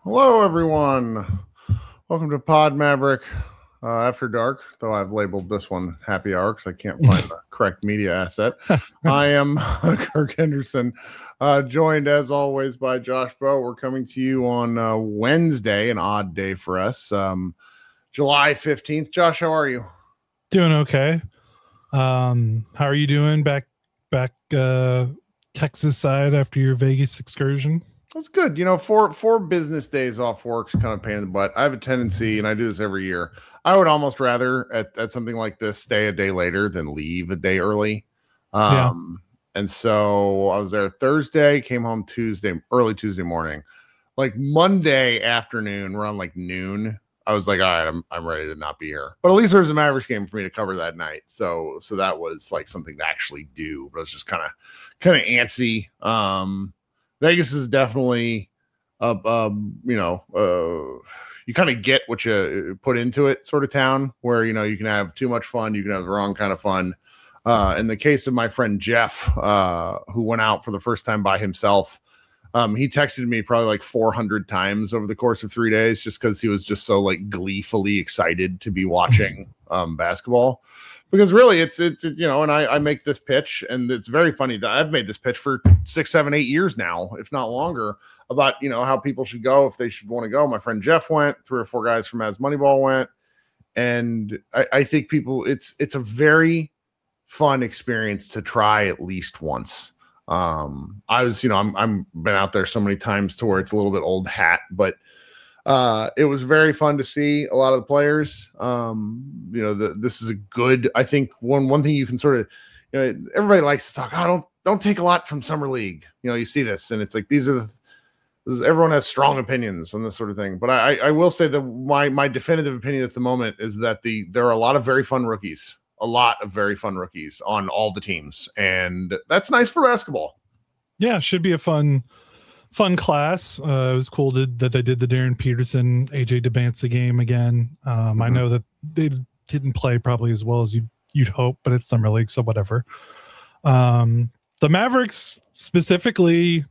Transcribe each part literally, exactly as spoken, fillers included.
Hello, everyone. Welcome to Pod Maverick uh, After Dark, though I've labeled this one Happy Hour because I can't find the correct media asset. I am Kirk Henderson, uh, joined as always by Josh Bowe. We're coming to you on uh, Wednesday, an odd day for us, um, July fifteenth. Josh, how are you? Doing okay. Um, how are you doing back back uh, Texas side after your Vegas excursion? That's good. You know, four four business days off work is kind of a pain in the butt. I have a tendency, and I do this every year. I would almost rather at, at something like this stay a day later than leave a day early. Um, yeah. And so I was there Thursday, came home Tuesday, early Tuesday morning. Like Monday afternoon, around like noon, I was like, all right, I'm I'm ready to not be here. But at least there was a Mavericks game for me to cover that night. So so that was like something to actually do. But I was just kind of kind of antsy. Um Vegas is definitely, uh, um, you know, uh, you kind of get what you put into it sort of town where, you know, you can have too much fun. You can have the wrong kind of fun. Uh, in the case of my friend Jeff, uh, who went out for the first time by himself, um, he texted me probably like four hundred times over the course of three days just because he was just so like gleefully excited to be watching um, basketball. Because really, it's, it's it, you know, and I, I make this pitch, and it's very funny that I've made this pitch for six, seven, eight years now, if not longer, about, you know, how people should go if they should want to go. My friend Jeff went, three or four guys from As Moneyball went, and I, I think people, it's it's a very fun experience to try at least once. Um, I was, you know, I'm I'm been out there so many times to where it's a little bit old hat, but. Uh, it was very fun to see a lot of the players. Um, you know, the, this is a good, I think one, one thing you can sort of, you know, everybody likes to talk, oh, don't, don't take a lot from summer league. You know, you see this and it's like, these are, the, this is, everyone has strong opinions on this sort of thing. But I, I will say that my, my definitive opinion at the moment is that the, there are a lot of very fun rookies, a lot of very fun rookies on all the teams. And that's nice for basketball. Yeah. Should be a fun, Fun class. Uh, it was cool to, that they did the Darren Peterson, A J Debance game again. Um, mm-hmm. I know that they didn't play probably as well as you'd, you'd hope, but it's summer league, so whatever. Um, the Mavericks specifically,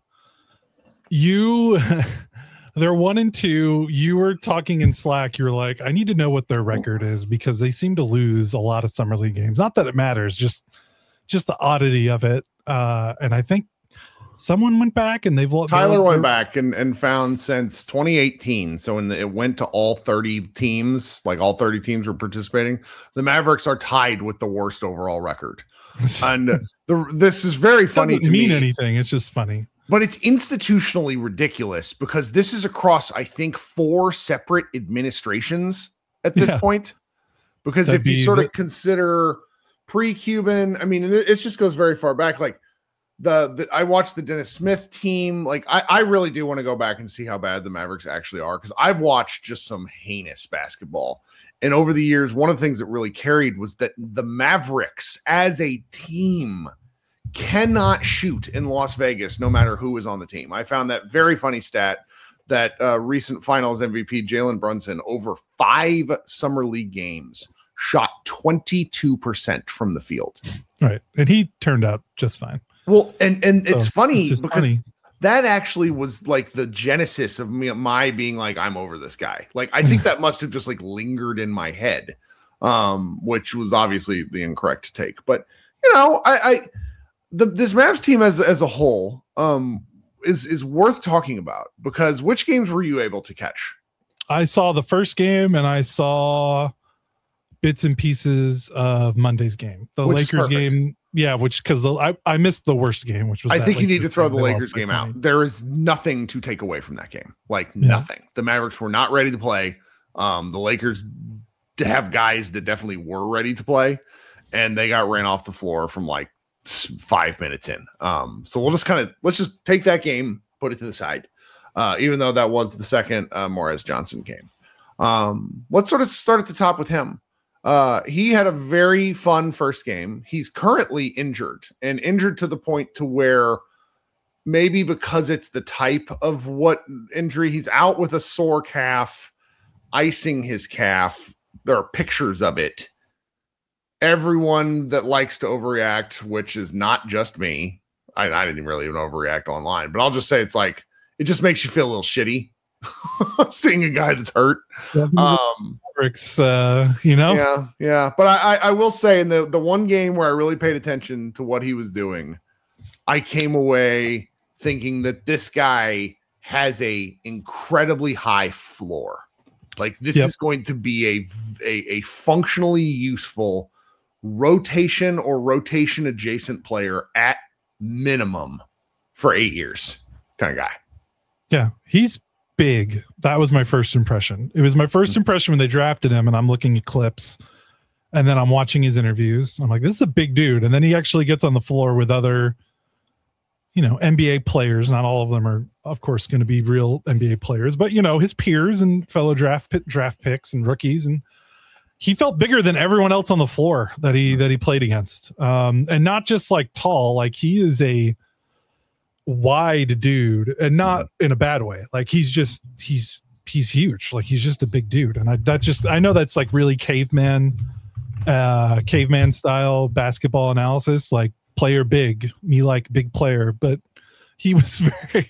you, they're one and two. You were talking in Slack. You were like, I need to know what their record is because they seem to lose a lot of summer league games. Not that it matters, just just the oddity of it. Uh, and I think. Someone went back and they've Tyler went back and, and found since twenty eighteen. So when the, it went to all thirty teams, like all thirty teams were participating, the Mavericks are tied with the worst overall record. And the, this is very funny. Doesn't to mean me, anything. It's just funny, but it's institutionally ridiculous because this is across, I think, four separate administrations at this yeah. point. Because That'd if you sort the- of consider pre-Cuban, I mean, it, it just goes very far back. Like, The, the I watched the Dennis Smith team. Like I, I really do want to go back and see how bad the Mavericks actually are because I've watched just some heinous basketball. And over the years, one of the things that really carried was that the Mavericks as a team cannot shoot in Las Vegas, no matter who is on the team. I found that very funny stat that uh, recent Finals M V P Jalen Brunson over five summer league games shot twenty-two percent from the field. Right, and he turned out just fine. Well, and, and so it's funny it's because funny. that actually was like the genesis of me, my being like, I'm over this guy. Like, I think that must have just like lingered in my head, um, which was obviously the incorrect take. But, you know, I, I the, this Mavs team as, as a whole um, is, is worth talking about because which games were you able to catch? I saw the first game and I saw bits and pieces of Monday's game. The which Lakers game. Yeah, which because I, I missed the worst game, which was I think Lakers you need to throw game. the Lakers game out. There is nothing to take away from that game, like yeah. nothing. The Mavericks were not ready to play. Um, the Lakers have guys that definitely were ready to play, and they got ran off the floor from like five minutes in. Um, so we'll just kind of let's just take that game, put it to the side, uh, even though that was the second uh, Morris Johnson game. Um, let's sort of start at the top with him. Uh, he had a very fun first game. He's currently injured and injured to the point to where maybe because it's the type of what injury he's out with a sore calf, icing his calf. There are pictures of it. Everyone that likes to overreact, which is not just me. I, I didn't really even overreact online, but I'll just say it's like, it just makes you feel a little shitty seeing a guy that's hurt. Yeah, um, Mavericks, uh, you know, yeah, yeah. But I, I, I will say, in the the one game where I really paid attention to what he was doing, I came away thinking that this guy has a incredibly high floor. Like this yep. is going to be a, a a functionally useful rotation or rotation adjacent player at minimum for eight years kind of guy. Yeah, he's big. That was my first impression. It was my first impression when they drafted him, and I'm looking at clips, and then I'm watching his interviews. I'm like, this is a big dude. And then he actually gets on the floor with other, you know, N B A players. Not all of them are, of course, going to be real N B A players, but, you know, his peers and fellow draft draft picks and rookies. And he felt bigger than everyone else on the floor that he that he played against. Um, and not just like tall, like he is a wide dude, and not in a bad way. Like he's just he's he's huge. Like he's just a big dude. And I that just I know that's like really caveman uh caveman style basketball analysis, like player big, me like big player, but he was very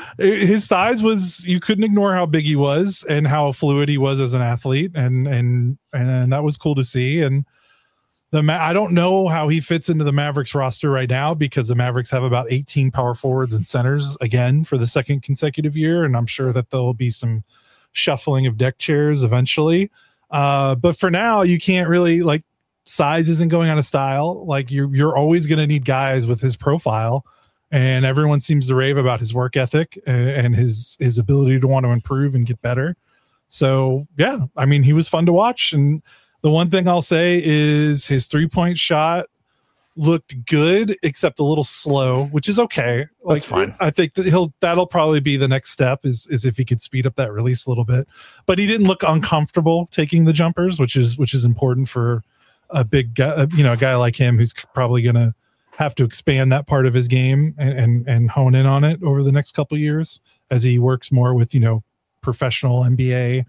his size was, you couldn't ignore how big he was and how fluid he was as an athlete, and and and that was cool to see. And the Ma- I don't know how he fits into the Mavericks roster right now, because the Mavericks have about eighteen power forwards and centers again for the second consecutive year, and I'm sure that there'll be some shuffling of deck chairs eventually. Uh, but for now, you can't really, like, size isn't going out of style. Like you're you're always going to need guys with his profile, and everyone seems to rave about his work ethic and his his ability to want to improve and get better. So yeah, I mean, he was fun to watch. And the one thing I'll say is his three-point shot looked good, except a little slow, which is okay. Like, that's fine. I think that he'll that'll probably be the next step, is is if he could speed up that release a little bit. But he didn't look uncomfortable taking the jumpers, which is which is important for a big guy, you know, a guy like him who's probably going to have to expand that part of his game and, and, and hone in on it over the next couple of years as he works more with, you know, professional N B A,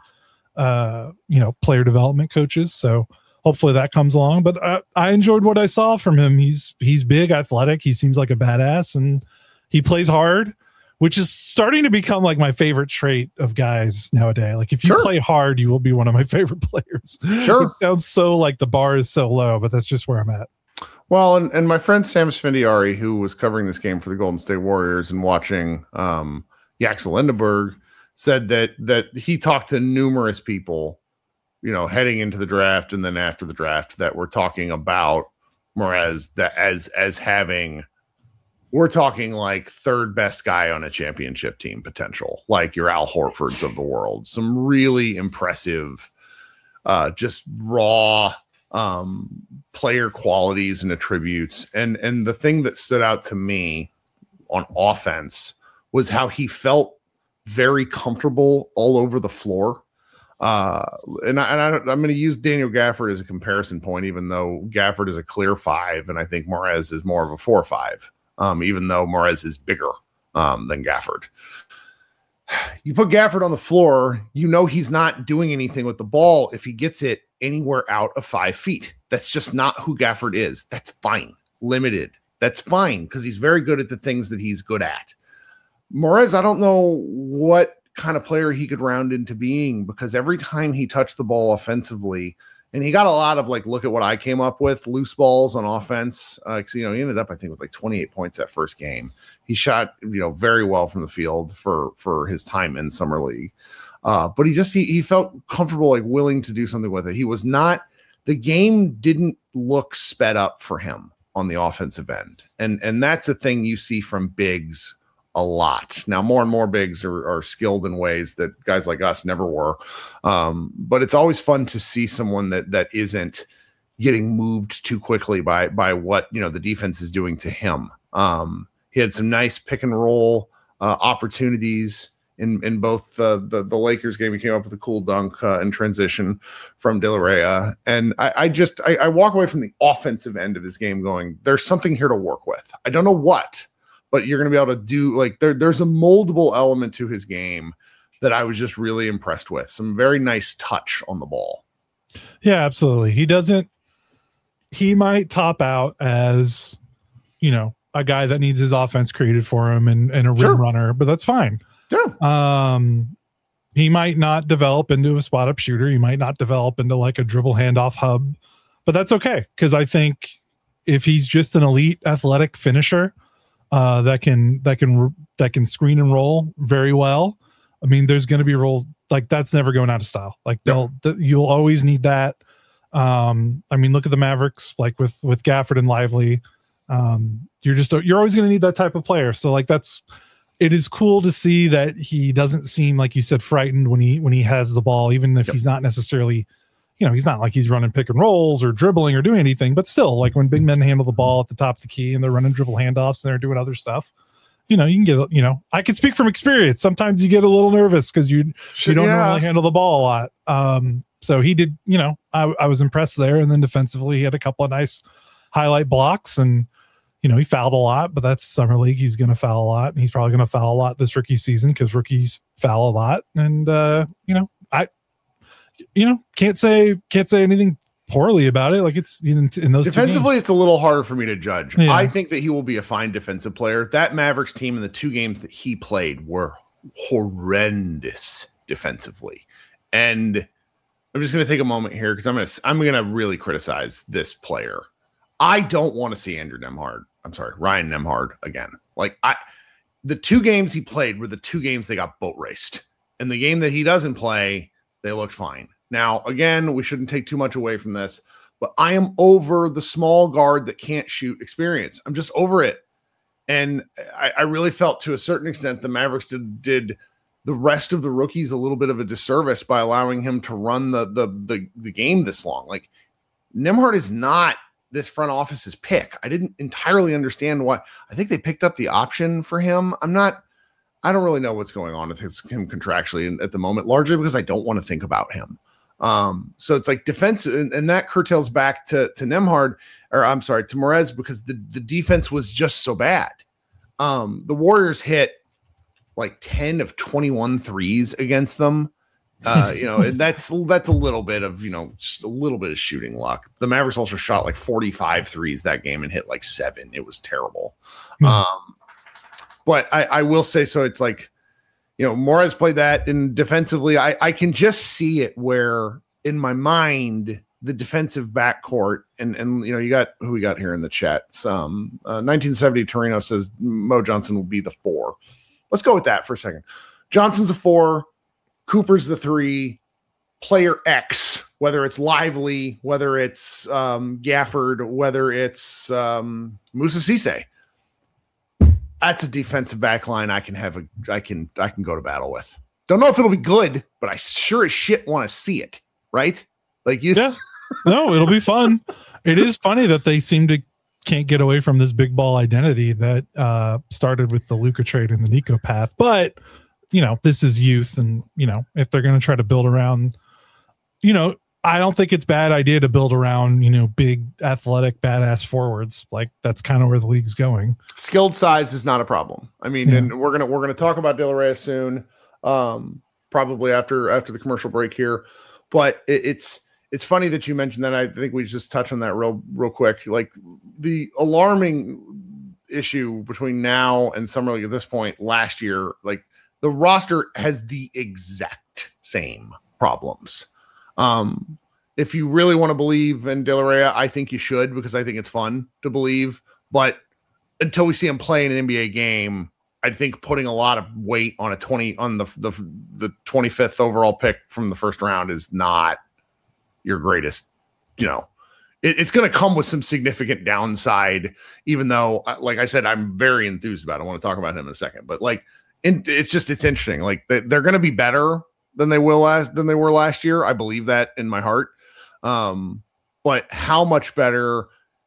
uh, you know, player development coaches. So hopefully that comes along, but I, I enjoyed what I saw from him. He's, he's big, athletic. He seems like a badass, and he plays hard, which is starting to become like my favorite trait of guys nowadays. Like if you sure. play hard, you will be one of my favorite players. Sure. It sounds so like the bar is so low, but that's just where I'm at. Well, and, and my friend Sam Sfindiari, who was covering this game for the Golden State Warriors and watching um, Yaxel Lindenberg, said that that he talked to numerous people, you know, heading into the draft and then after the draft, that were talking about Morez that as as having, we're talking like third best guy on a championship team potential, like your Al Horfords of the world. Some really impressive, uh, just raw um, player qualities and attributes. And and the thing that stood out to me on offense was how he felt very comfortable all over the floor. Uh, and I, and I, I'm going to use Daniel Gafford as a comparison point, even though Gafford is a clear five, and I think Morez is more of a four five. Um, even though Morez is bigger um, than Gafford. You put Gafford on the floor, you know he's not doing anything with the ball if he gets it anywhere out of five feet. That's just not who Gafford is. That's fine. Limited. That's fine, because he's very good at the things that he's good at. Morez, I don't know what kind of player he could round into being, because every time he touched the ball offensively, and he got a lot of, like, look at what I came up with, loose balls on offense. Uh, you know, he ended up, I think, with like twenty-eight points that first game. He shot, you know, very well from the field for for his time in summer league. Uh, but he just he, he felt comfortable, like willing to do something with it. He was not. The game didn't look sped up for him on the offensive end, and and that's a thing you see from bigs a lot. Now, more and more bigs are, are skilled in ways that guys like us never were. Um, but it's always fun to see someone that that isn't getting moved too quickly by by what, you know, the defense is doing to him. Um, he had some nice pick and roll uh, opportunities in in both uh, the the Lakers game. He came up with a cool dunk uh, in transition from De La Rey. And I, I just I, I walk away from the offensive end of his game going, there's something here to work with. I don't know what, but you're going to be able to do, like, there, there's a moldable element to his game that I was just really impressed with. Some very nice touch on the ball. Yeah, absolutely. He doesn't, he might top out as, you know, a guy that needs his offense created for him and, and a rim sure. runner, but that's fine. Yeah. Um, he might not develop into a spot up shooter. He might not develop into like a dribble handoff hub, but that's okay. Cause I think if he's just an elite athletic finisher, uh, that can, that can, that can screen and roll very well. I mean, there's going to be roles like that's never going out of style. Like they'll, th- you'll always need that. Um, I mean, look at the Mavericks, like with, with Gafford and Lively. Um, you're just, you're always going to need that type of player. So like, that's, it is cool to see that he doesn't seem, like you said, frightened when he, when he has the ball, even if yep. he's not necessarily, you know, he's not like he's running pick and rolls or dribbling or doing anything, but still like when big men handle the ball at the top of the key and they're running dribble handoffs and they're doing other stuff, you know, you can get, you know, I can speak from experience. Sometimes you get a little nervous because you, you don't yeah. normally handle the ball a lot. Um, so he did, you know, I, I was impressed there. And then defensively, he had a couple of nice highlight blocks and, you know, he fouled a lot, but that's summer league. He's going to foul a lot and he's probably going to foul a lot this rookie season because rookies foul a lot. And, uh, you know, I, you know, can't say, can't say anything poorly about it. Like it's in, in those defensively, it's a little harder for me to judge. Yeah. I think that he will be a fine defensive player. That Mavericks team in the two games that he played were horrendous defensively. And I'm just going to take a moment here because I'm going to, I'm going to really criticize this player. I don't want to see Andrew Nembhard. I'm sorry, Ryan Nembhard again. Like I, the two games he played were the two games they got boat raced. And the game that he doesn't play, they looked fine. Now, again, we shouldn't take too much away from this, but I am over the small guard that can't shoot experience. I'm just over it. And I, I really felt to a certain extent the Mavericks did, did the rest of the rookies a little bit of a disservice by allowing him to run the, the, the, the game this long. Like Nembhard is not this front office's pick. I didn't entirely understand why. I think they picked up the option for him. I'm not, I don't really know what's going on with his, him contractually at the moment, largely because I don't want to think about him. Um, so it's like defense, and, and that curtails back to, to Nembhard, or I'm sorry, to Morez, because the, the defense was just so bad. Um, the Warriors hit like ten of twenty-one threes against them. Uh, you know, and that's, that's a little bit of, you know, just a little bit of shooting luck. The Mavericks also shot like forty-five threes that game and hit like seven. It was terrible. Mm. Um, but I, I will say, so it's like, you know, Morez played that, and defensively, I, I can just see it where in my mind, the defensive backcourt, and, and, you know, you got who we got here in the chat. Um, uh, nineteen seventy Torino says Mo Johnson will be the four. Let's go with that for a second. Johnson's a four. Cooper's the three. Player X, whether it's Lively, whether it's um, Gafford, whether it's um, Moussa Cisse. That's a defensive back line I can have a I can I can go to battle with. Don't know if it'll be good, but I sure as shit want to see it, right? Like you Yeah. No, it'll be fun. It is funny that they seem to can't get away from this big ball identity that uh, started with the Luka trade and the Nico path. But you know, this is youth, and you know, if they're going to try to build around, you know, I don't think it's a bad idea to build around, you know, big athletic badass forwards. Like that's kind of where the league's going. Skilled size is not a problem. I mean, yeah. and we're gonna we're gonna talk about De La Reyes soon, um, probably after after the commercial break here. But it, it's it's funny that you mentioned that. I think we just touch on that real real quick. Like the alarming issue between now and summer league at this point last year, like. The roster has the exact same problems. Um, if you really want to believe in De La Reyes, I think you should, because I think it's fun to believe. But until we see him play in an N B A game, I think putting a lot of weight on a twenty on the the, the twenty-fifth overall pick from the first round is not your greatest. You know, it, it's going to come with some significant downside. Even though, like I said, I'm very enthused about it. I want to talk about him in a second, but like. And it's just, it's interesting. Like they, they're going to be better than they will last, than they were last year. I believe that in my heart. Um, but how much better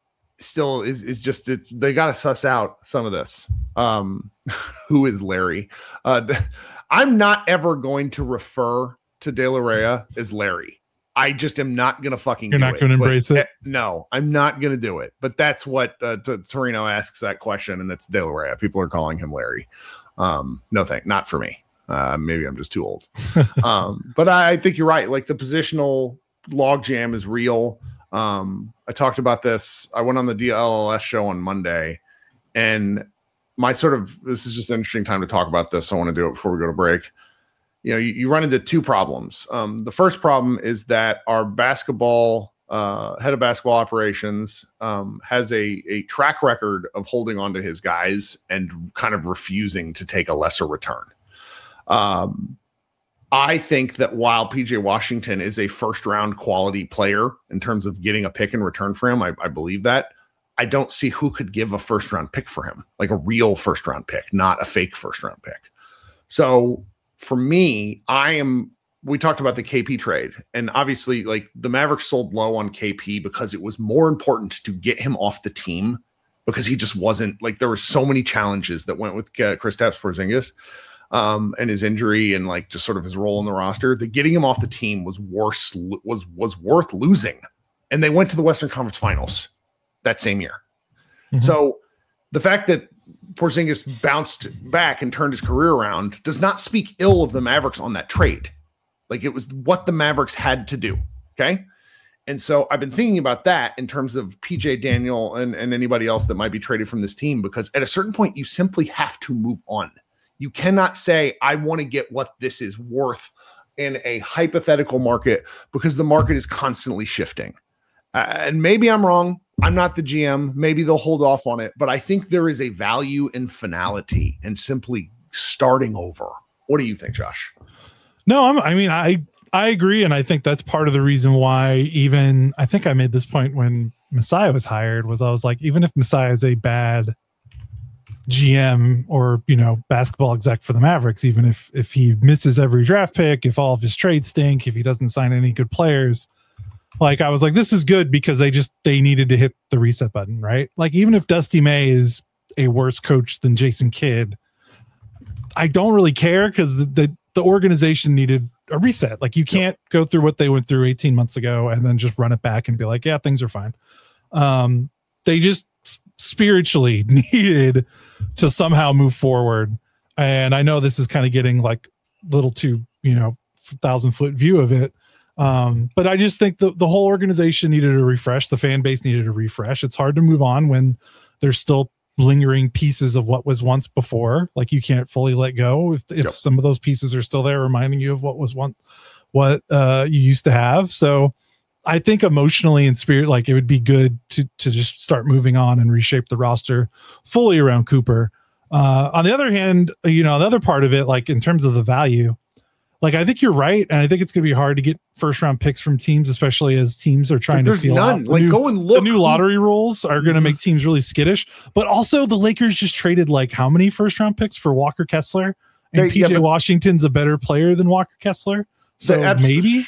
still is, is just, it's, they got to suss out some of this. Um, who is Larry? Uh, I'm not ever going to refer to De La Reyes as Larry. I just am not going to fucking You're do not going to embrace but, it? No, I'm not going to do it. But that's what uh, T- Torino asks that question, and that's De La Reyes. People are calling him Larry. Um, no thank, not for me. Uh, maybe I'm just too old. um, but I, I think you're right. Like the positional logjam is real. Um, I talked about this. I went on the D L L S show on Monday, and my sort of, this is just an interesting time to talk about this. So I want to do it before we go to break. you know, you, you run into two problems. Um, the first problem is that our basketball uh, head of basketball operations um, has a, a track record of holding on to his guys and kind of refusing to take a lesser return. Um, I think that while P J Washington is a first round quality player in terms of getting a pick in return for him, I, I believe that. I don't see who could give a first round pick for him, like a real first round pick, not a fake first round pick. So for me, I am, we talked about the K P trade, and obviously like the Mavericks sold low on K P because it was more important to get him off the team because he just wasn't like, there were so many challenges that went with uh, Kristaps Porzingis um, and his injury and like just sort of his role in the roster that getting him off the team was worse, was, was worth losing. And they went to the Western Conference Finals that same year. Mm-hmm. So the fact that Porzingis bounced back and turned his career around does not speak ill of the Mavericks on that trade. Like it was what the Mavericks had to do. Okay. And so I've been thinking about that in terms of P J Daniel and, and anybody else that might be traded from this team, because at a certain point you simply have to move on. You cannot say, I want to get what this is worth in a hypothetical market, because the market is constantly shifting. Uh, and maybe I'm wrong. I'm not the G M. Maybe they'll hold off on it, but I think there is a value in finality and simply starting over. What do you think, Josh? No, I'm, I mean, I, I agree. And I think that's part of the reason why even, I think I made this point when Messiah was hired, was I was like, even if Messiah is a bad G M or, you know, basketball exec for the Mavericks, even if, if he misses every draft pick, if all of his trades stink, if he doesn't sign any good players, like I was like, this is good because they just, they needed to hit the reset button, right? Like even if Dusty May is a worse coach than Jason Kidd, I don't really care because the, the, the organization needed a reset. Like you can't go through what they went through eighteen months ago and then just run it back and be like, yeah, things are fine. Um, they just spiritually needed to somehow move forward. And I know this is kind of getting like a little too, you know, thousand foot view of it. Um, but I just think the, the whole organization needed a refresh. The fan base needed a refresh. It's hard to move on when there's still lingering pieces of what was once before. Like you can't fully let go if, if yep. some of those pieces are still there, reminding you of what was once, what uh, you used to have. So I think emotionally and spirit, like it would be good to to just start moving on and reshape the roster fully around Cooper. Uh, on the other hand, you know, the other part of it, like in terms of the value, like I think you're right, and I think it's going to be hard to get first round picks from teams, especially as teams are trying There's to feel none. out. The like new, go and look. The new lottery rules are going to make teams really skittish. But also, the Lakers just traded like how many first round picks for Walker Kessler, and they, P J yeah, Washington's a better player than Walker Kessler. So maybe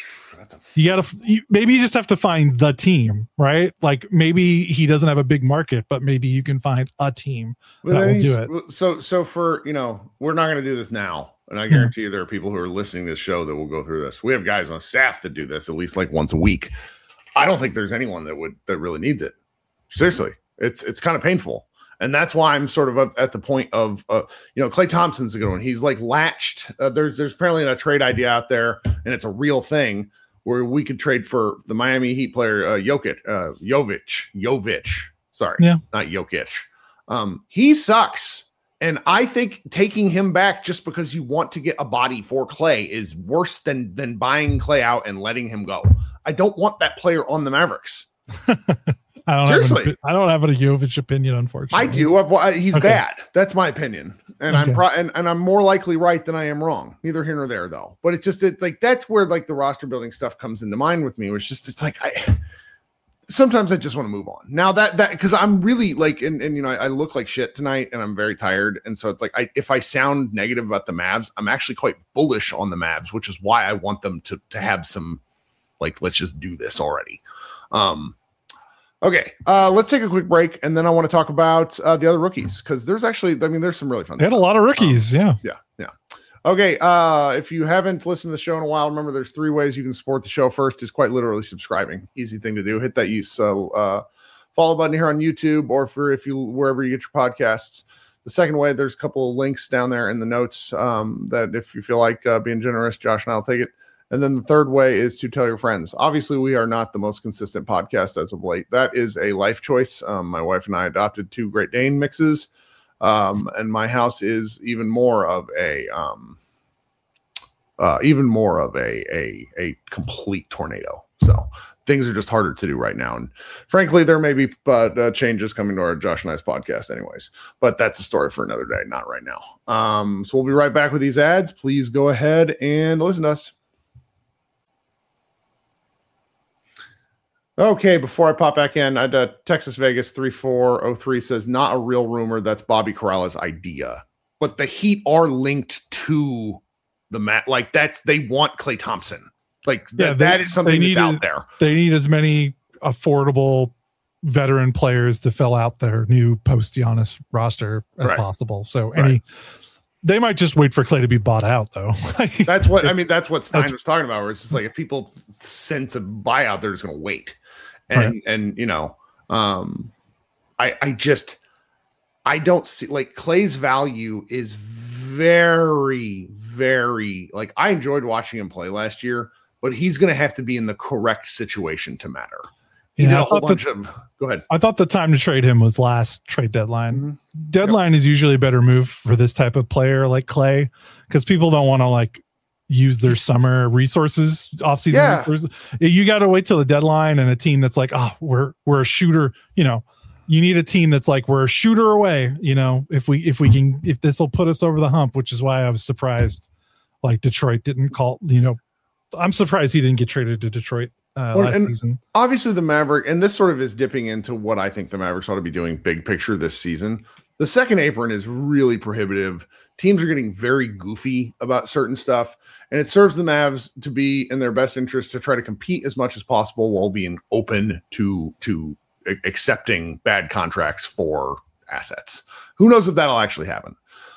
you gotta you, maybe you just have to find the team, right? Like maybe he doesn't have a big market, but maybe you can find a team well, that will do it. So, so for you know, we're not going to do this now. And I guarantee you there are people who are listening to this show that will go through this. We have guys on staff that do this at least like once a week. I don't think there's anyone that would that really needs it. Seriously, it's it's kind of painful. And that's why I'm sort of at the point of, uh, you know, Klay Thompson's a good one. He's like latched. Uh, there's there's apparently a trade idea out there, and it's a real thing where we could trade for the Miami Heat player, uh, Jokic, uh, Jovic, Jovic. Sorry, yeah. not Jokic. Um, he sucks. And I think taking him back just because you want to get a body for Klay is worse than than buying Klay out and letting him go. I don't want that player on the Mavericks. I don't Seriously, have an, I don't have a Jovic opinion, unfortunately. I do. I've, he's okay. bad. That's my opinion, and okay. I'm pro- and, and I'm more likely right than I am wrong. Neither here nor there, though. But it's just it's like that's where like the roster building stuff comes into mind with me. It's just it's like I. Sometimes I just want to move on now that, that, cause I'm really like, and, and, you know, I, I look like shit tonight and I'm very tired. And so it's like, I, if I sound negative about the Mavs, I'm actually quite bullish on the Mavs, which is why I want them to, to have some, like, let's just do this already. Um, okay. Uh, let's take a quick break. And then I want to talk about uh, the other rookies. Cause there's actually, I mean, there's some really fun They had stuff. a lot of rookies. Um, yeah. Yeah. Yeah. Okay, uh, if you haven't listened to the show in a while, remember there's three ways you can support the show. First is quite literally subscribing. Easy thing to do. Hit that use uh, uh, follow button here on YouTube or for if you wherever you get your podcasts. The second way, there's a couple of links down there in the notes um, that if you feel like uh, being generous, Josh and I'll take it. And then the third way is to tell your friends. Obviously, we are not the most consistent podcast as of late. That is a life choice. Um, my wife and I adopted two Great Dane mixes. Um, and my house is even more of a, um, uh, even more of a, a, a complete tornado. So things are just harder to do right now. And frankly, there may be uh, uh, changes coming to our Josh and I's podcast anyways, but that's a story for another day, not right now. Um, so we'll be right back with these ads. Please go ahead and listen to us. Okay, before I pop back in, I'd, uh, Texas Vegas three four oh three says, not a real rumor. That's Bobby Corrales' idea. But the Heat are linked to the mat. Like, that's, they want Klay Thompson. Like, yeah, that, they, that is something that's out a, there. They need as many affordable veteran players to fill out their new post-Giannis roster as right. possible. So any... Right. They might just wait for Klay to be bought out, though. That's what I mean. That's what Stein that's, was talking about. Where it's just like if people sense a buyout, they're just going to wait, and right. and you know, um, I I just I don't see like Klay's value is very very like I enjoyed watching him play last year, but he's going to have to be in the correct situation to matter. He yeah, did a whole bunch the, of. Go ahead. I thought the time to trade him was last trade deadline. Mm-hmm. Deadline yep. is usually a better move for this type of player like Klay because people don't want to like use their summer resources, offseason yeah. resources. You got to wait till the deadline and a team that's like, oh, we're we're a shooter. You know, you need a team that's like we're a shooter away. You know, if we if we can if this will put us over the hump, which is why I was surprised. Like Detroit didn't call. You know, I'm surprised he didn't get traded to Detroit. Uh, well, last and season. Obviously the Maverick, and this sort of is dipping into what I think the Mavericks ought to be doing big picture this season. The second apron is really prohibitive. Teams are getting very goofy about certain stuff, and it serves the Mavs to be in their best interest to try to compete as much as possible while being open to, to accepting bad contracts for assets. Who knows if that'll actually happen?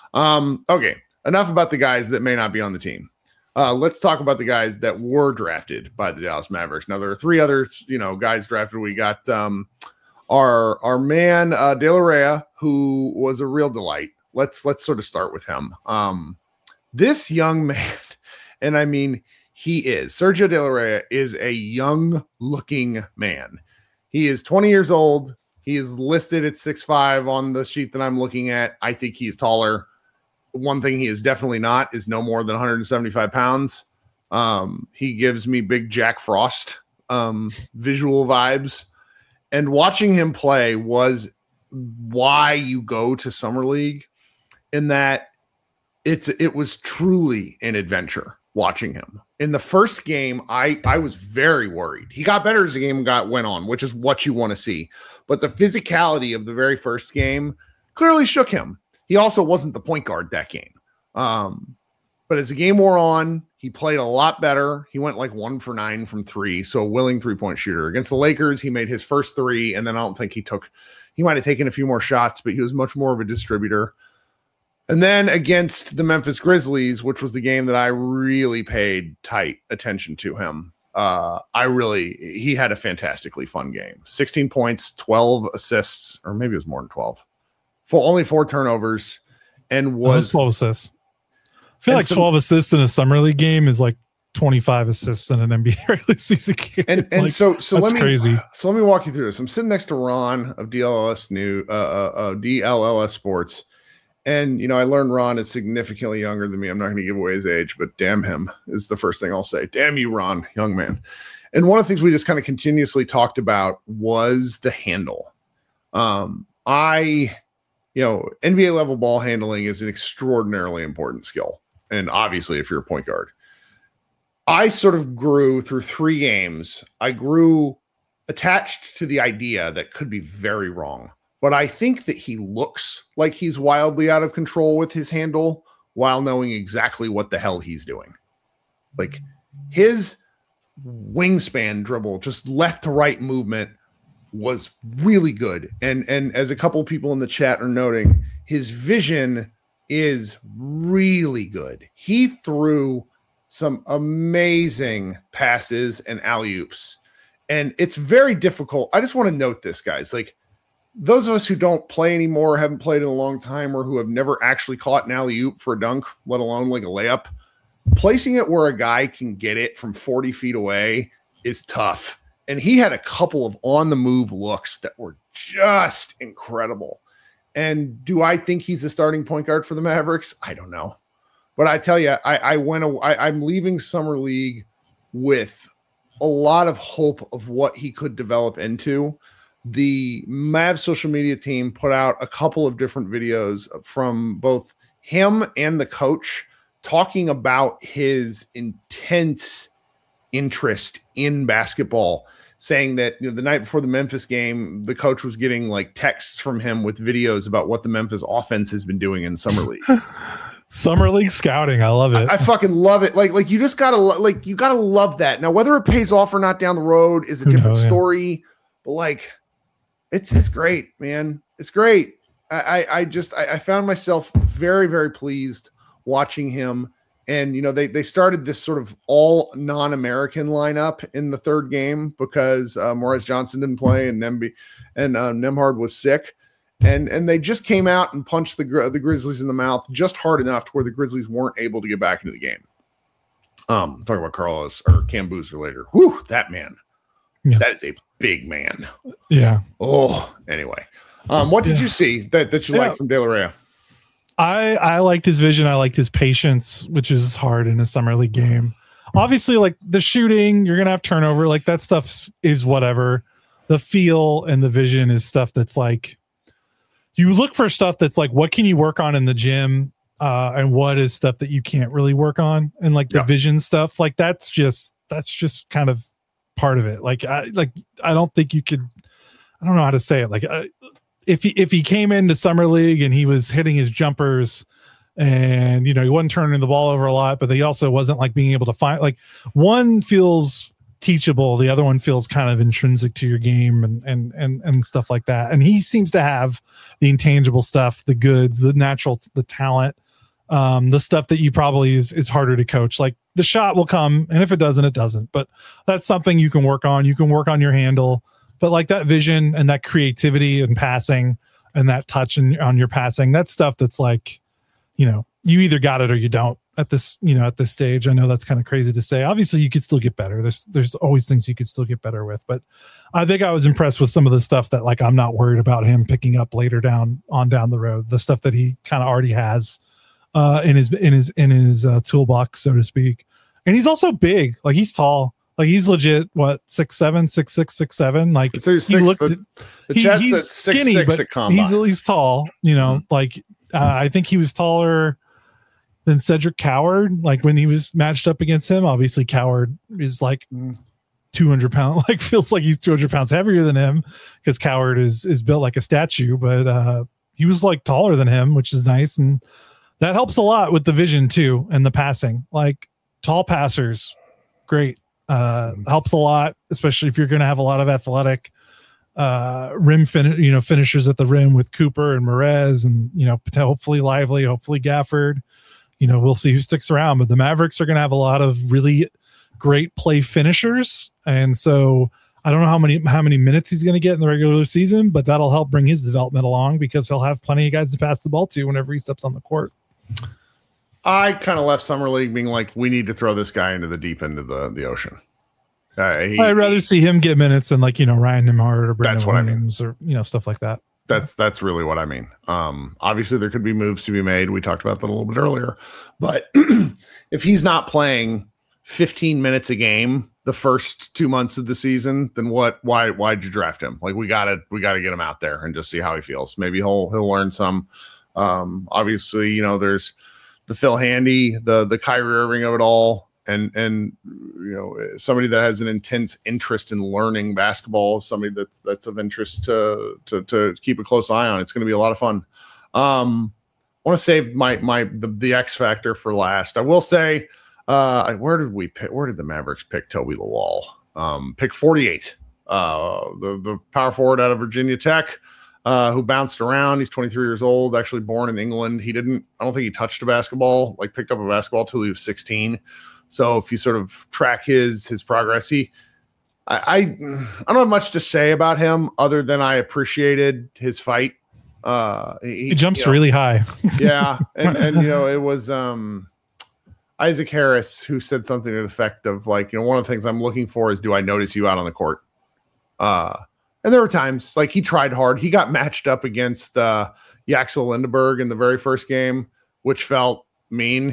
Um, okay, enough about the guys that may not be on the team. Uh, let's talk about the guys that were drafted by the Dallas Mavericks. Now, there are three other, you know, guys drafted. We got um, our our man uh, De La Rey, who was a real delight. Let's let's sort of start with him. Um, this young man, and I mean, he is Sergio De La Rey is a young-looking man. He is twenty years old. He is listed at six five on the sheet that I'm looking at. I think he's taller. One thing he is definitely not is no more than one hundred seventy-five pounds. Um, he gives me big Jack Frost um, visual vibes. And watching him play was why you go to Summer League, in that it's it was truly an adventure watching him. In the first game, I, I was very worried. He got better as the game got went on, which is what you want to see. But the physicality of the very first game clearly shook him. He also wasn't the point guard that game. Um, but as the game wore on, he played a lot better. He went like one for nine from three, so a willing three-point shooter. Against the Lakers, he made his first three, and then I don't think he took – he might have taken a few more shots, but he was much more of a distributor. And then against the Memphis Grizzlies, which was the game that I really paid tight attention to him, uh, I really – he had a fantastically fun game. sixteen points, twelve assists, or maybe it was more than twelve. For only four turnovers, and was twelve assists. I feel like some, twelve assists in a summer league game is like twenty-five assists in an N B A regular season game. And and like, so so let me crazy. so let me walk you through this. I'm sitting next to Ron of D L L S New uh, uh, uh, D L L S Sports, and you know I learned Ron is significantly younger than me. I'm not going to give away his age, but damn him is the first thing I'll say. Damn you, Ron, young man. And one of the things we just kind of continuously talked about was the handle. Um, I. You know, N B A level ball handling is an extraordinarily important skill. And obviously, if you're a point guard, I sort of grew through three games. I grew attached to the idea that could be very wrong. But I think that he looks like he's wildly out of control with his handle while knowing exactly what the hell he's doing. Like his wingspan dribble, just left to right movement, was really good. And and as a couple people in the chat are noting, his vision is really good. He threw some amazing passes and alley-oops. And it's very difficult. I just want to note this, guys. Like those of us who don't play anymore, haven't played in a long time, or who have never actually caught an alley-oop for a dunk, let alone like a layup, placing it where a guy can get it from forty feet away is tough. And he had a couple of on-the-move looks that were just incredible. And do I think he's a starting point guard for the Mavericks? I don't know. But I tell you, I, I went. I, I'm leaving summer league with a lot of hope of what he could develop into. The Mavs social media team put out a couple of different videos from both him and the coach talking about his intense interest in basketball, saying that, you know, the night before the Memphis game, the coach was getting like texts from him with videos about what the Memphis offense has been doing in summer league. Summer league scouting. I love it. I, I fucking love it. Like, like you just gotta like, you gotta love that. Now, whether it pays off or not down the road is a different no, yeah. story, but like, it's, it's great, man. It's great. I, I, I just, I, I found myself very, very pleased watching him. And, you know, they, they started this sort of all non-American lineup in the third game because uh, Morris Johnson didn't play and Nemby and uh, Nembhard was sick. And and they just came out and punched the the Grizzlies in the mouth just hard enough to where the Grizzlies weren't able to get back into the game. Um, talking about Carlos or Cam Boozer later. Whew, that man. Yeah. That is a big man. Yeah. Oh, anyway. Um, what did yeah. you see that, that you yeah. liked from De La Reyna? I, I liked his vision. I liked his patience, which is hard in a summer league game. Obviously, like the shooting, you're going to have turnover. Like that stuff is whatever. The feel and the vision is stuff that's like, you look for stuff that's like, what can you work on in the gym? Uh, and what is stuff that you can't really work on? And like the yeah. vision stuff, like that's just, that's just kind of part of it. Like, I, like, I don't think you could, I don't know how to say it. Like, I, if he, if he came into summer league and he was hitting his jumpers and, you know, he wasn't turning the ball over a lot, but he also wasn't like being able to find, like one feels teachable. The other one feels kind of intrinsic to your game and, and, and, and stuff like that. And he seems to have the intangible stuff, the goods, the natural, the talent, um, the stuff that you probably is, is harder to coach. Like the shot will come. And if it doesn't, it doesn't, but that's something you can work on. You can work on your handle, but like that vision and that creativity and passing and that touch in, on your passing, that's stuff that's like, you know, you either got it or you don't at this, you know, at this stage. I know that's kind of crazy to say. Obviously you could still get better. There's, there's always things you could still get better with, but I think I was impressed with some of the stuff that like, I'm not worried about him picking up later down on down the road, the stuff that he kind of already has uh, in his, in his, in his uh, toolbox, so to speak. And he's also big, like he's tall. Like he's legit, what, six seven, six six, six seven. Like so he looked, the, the he, he's skinny, six, six but he's at least tall. You know, mm-hmm. like uh, I think he was taller than Cedric Coward. Like when he was matched up against him, obviously Coward is like two hundred pounds. Like feels like he's two hundred pounds heavier than him because Coward is is built like a statue. But uh, he was like taller than him, which is nice, and that helps a lot with the vision too and the passing. Like tall passers, great. Uh, helps a lot, especially if you're going to have a lot of athletic uh, rim fin- you know, finishers at the rim with Cooper and Merez and, you know, hopefully Lively, hopefully Gafford. You know, we'll see who sticks around, but the Mavericks are going to have a lot of really great play finishers. And so I don't know how many, how many minutes he's going to get in the regular season, but that'll help bring his development along because he'll have plenty of guys to pass the ball to whenever he steps on the court. I kind of left summer league being like, we need to throw this guy into the deep end of the, the ocean. Uh, he, I'd rather see him get minutes than like, you know, Ryan Nembhard or Brandon Williams I mean. or, you know, stuff like that. That's, that's really what I mean. Um, obviously there could be moves to be made. We talked about that a little bit earlier, but if he's not playing fifteen minutes a game, the first two months of the season, then what, why, why'd you draft him? Like we gotta, we gotta get him out there and just see how he feels. Maybe he'll, he'll learn some. Um, obviously, you know, there's, the Phil Handy, the the Kyrie Irving of it all, and and you know somebody that has an intense interest in learning basketball, somebody that's that's of interest to to to keep a close eye on. It's going to be a lot of fun. Um, I want to save my my the, the X factor for last. I will say, uh, where did we pick? Where did the Mavericks pick Toby Lawal? Um, pick forty-eight. Uh, the the power forward out of Virginia Tech. Uh, who bounced around. He's twenty-three years old, actually born in England. He didn't, I don't think he touched a basketball, like picked up a basketball till he was sixteen. So if you sort of track his, his progress, he, I, I, I don't have much to say about him other than I appreciated his fight. Uh, he, he jumps you know, really high. yeah. And, and, you know, it was, um, Isaac Harris who said something to the effect of like, you know, one of the things I'm looking for is, do I notice you out on the court? Uh, And there were times like he tried hard. He got matched up against uh, Yaxel Lindeberg in the very first game, which felt mean.